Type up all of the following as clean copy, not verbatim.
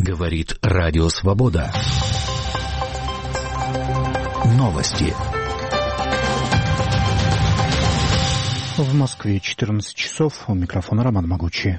Говорит Радио Свобода. Новости. В Москве 14 часов. У микрофона Роман Могучий.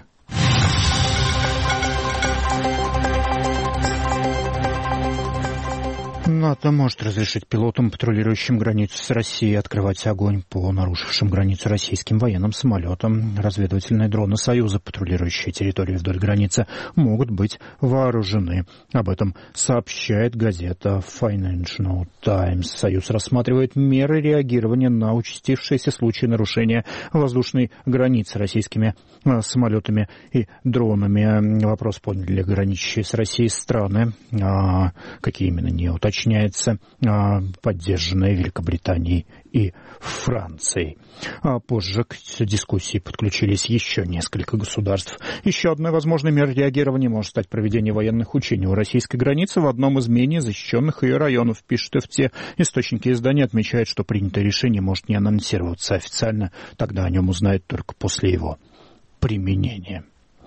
НАТО может разрешить пилотам, патрулирующим границу с Россией, открывать огонь по нарушившим границу российским военным самолетам. Разведывательные дроны Союза, патрулирующие территорию вдоль границы, могут быть вооружены. Об этом сообщает газета Financial Times. Союз рассматривает меры реагирования на участившиеся случаи нарушения воздушной границы российскими самолетами и дронами. Вопрос подняли граничащие с Россией страны. Какие именно, не уточняется, поддержанные Великобританией и Францией. Позже к дискуссии подключились еще несколько государств. Еще одной возможной мерой реагирования может стать проведение военных учений у российской границы в одном из менее защищенных ее районов, пишут ФТ. Источники издания отмечают, что принятое решение может не анонсироваться официально, тогда о нем узнают только после его применения.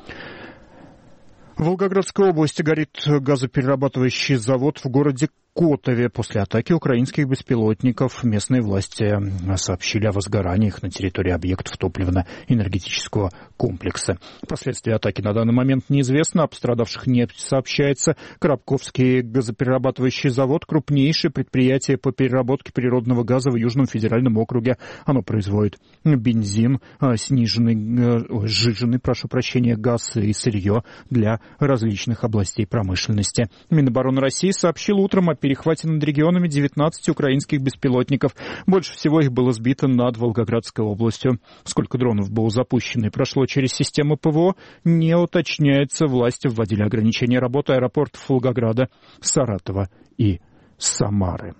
В Волгоградской области горит газоперерабатывающий завод в городе Котове. После атаки украинских беспилотников местные власти сообщили о возгораниях на территории объектов топливно-энергетического комплекса. Последствия атаки на данный момент неизвестно, о пострадавших не сообщается. Коробковский газоперерабатывающий завод – крупнейшее предприятие по переработке природного газа в Южном федеральном округе. Оно производит бензин, сжиженный газ и сырье для различных областей промышленности. Минобороны России сообщил утром о перехвате над регионами 19 украинских беспилотников. Больше всего их было сбито над Волгоградской областью. Сколько дронов было запущено и прошло через систему ПВО, не уточняется. Власти вводили ограничения работы аэропортов Волгограда, Саратова и Самары.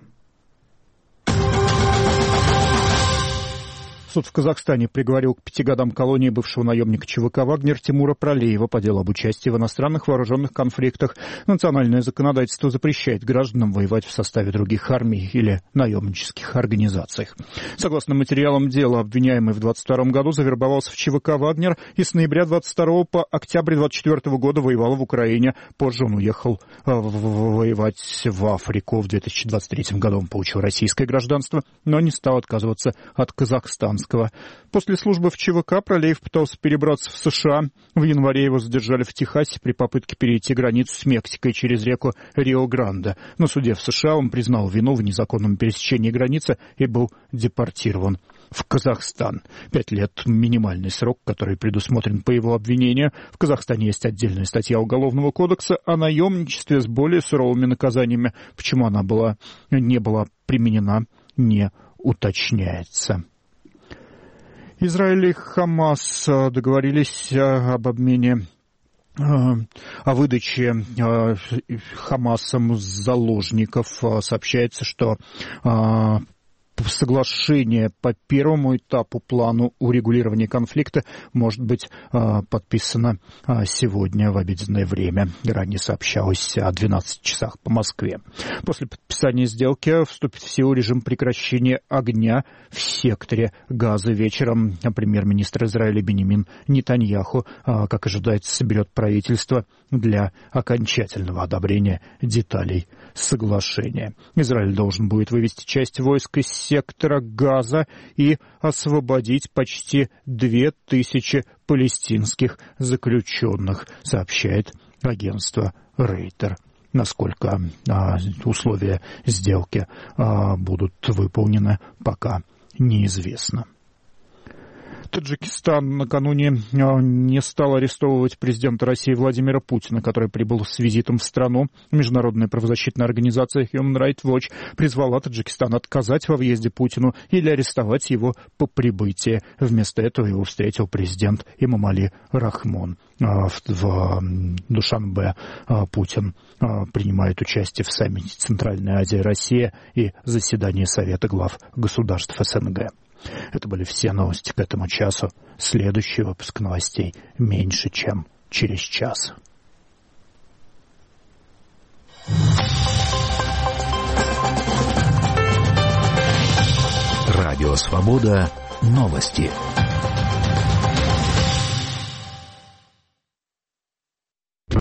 Суд в Казахстане приговорил к 5 годам колонии бывшего наемника ЧВК «Вагнер» Тимура Пралеева по делу об участии в иностранных вооруженных конфликтах. Национальное законодательство запрещает гражданам воевать в составе других армий или наемнических организациях. Согласно материалам дела, обвиняемый в 22 году завербовался в ЧВК «Вагнер» и с ноября 22 по октябрь 24 года воевал в Украине. Позже он уехал воевать в Африку. В 2023 году он получил российское гражданство, но не стал отказываться от казахстанского. После службы в ЧВК Пралеев пытался перебраться в США. В январе его задержали в Техасе при попытке перейти границу с Мексикой через реку Рио-Гранде. На суде в США он признал вину в незаконном пересечении границы и был депортирован в Казахстан. 5 лет – минимальный срок, который предусмотрен по его обвинению. В Казахстане есть отдельная статья Уголовного кодекса о наемничестве с более суровыми наказаниями. Почему она не была применена, не уточняется. Израиль и Хамас договорились об обмене, о выдаче Хамасом заложников. Сообщается, что соглашение по первому этапу плану урегулирования конфликта может быть подписано сегодня в обеденное время. Ранее сообщалось о 12 часах по Москве. После подписания сделки вступит в силу режим прекращения огня в секторе Газа. Вечером премьер-министр Израиля Биньямин Нетаньяху, как ожидается, соберет правительство для окончательного одобрения деталей соглашения. Израиль должен будет вывести часть войск из сектора Газа и освободить почти 2000 палестинских заключенных, сообщает агентство Рейтер. Насколько условия сделки будут выполнены, пока неизвестно. Таджикистан накануне не стал арестовывать президента России Владимира Путина, который прибыл с визитом в страну. Международная правозащитная организация Human Rights Watch призвала Таджикистан отказать во въезде Путину или арестовать его по прибытии. Вместо этого его встретил президент Эмомали Рахмон. В Душанбе Путин принимает участие в саммите Центральная Азия-Россия и заседании Совета глав государств СНГ. Это были все новости к этому часу. Следующий выпуск новостей меньше, чем через час. Радио Свобода. Новости.